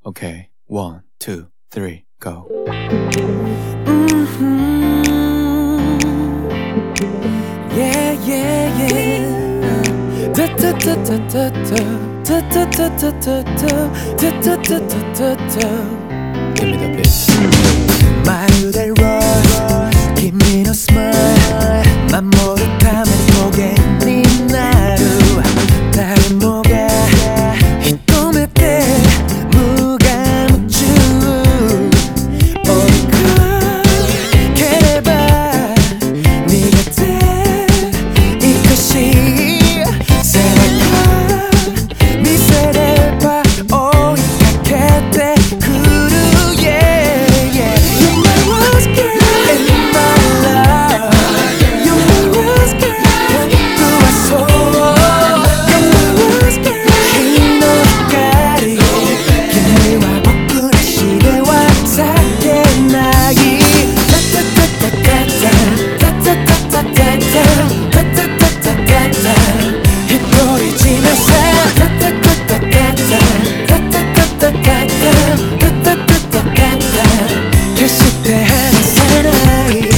Okay, 1, 2, 3, go. Yeah, yeah, yeah. Da da da da da da. Da da da da da da. Da da da da da da. Give me the beat. まるで Rose 君のスマイル守るために無限になる誰もが一目で無我夢中追いかければ逃げていくし背中見せれば追いかけてくる Yeah, yeah. You're my rose girl and my love. You're my rose girl. Do I so? You're my rose girl. 日の光君は僕の死では避けない。タタタタタタタタタタタタタタタタタ独り占めさタタタタタタタタタタタタ決して離さない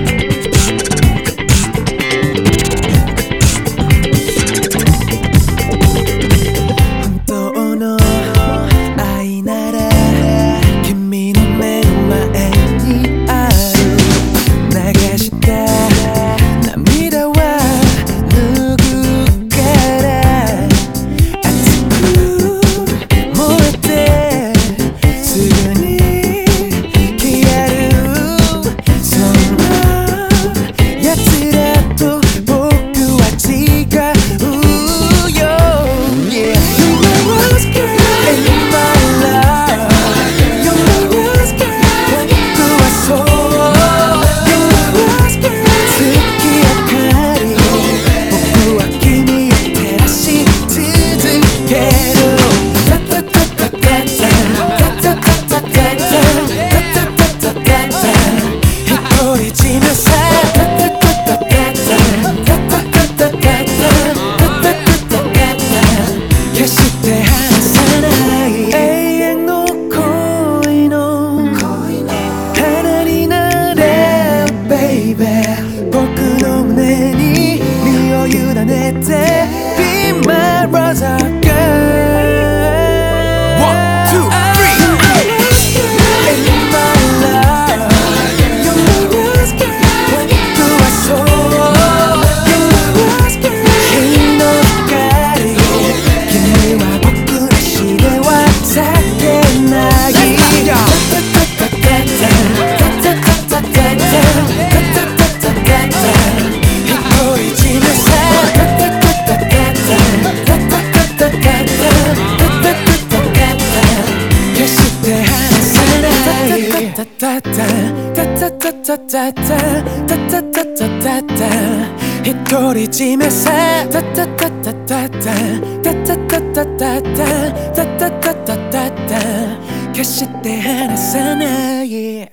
本当の愛なら君の目の前にある流した涙は拭うから熱く燃えてすぐに消えるそんな奴らと僕は違うよ Yeah, you're my rose girl and my love. You're my rose girl. 僕はそう You're my rose girl. 月明かり僕は君を照らし続けるタタタタタタタタタタタタタタタタ独り占めさタタタタタタタタタタタタタタ決して離さない永遠の恋の花になれ Baby 僕の胸に身を委ねて Be my rose girl One, two, three And my love You're my rose girl 僕はそう You're my rose girl 日の光君は僕の死では避けないタタタタタタタタタタタタタタタ独り占めさタタタタタタタタタタタタ決して離さないタタタタタタタタタタタタタタタ独り占めさタタタタタタタタタタタタタタタタタ決して離さない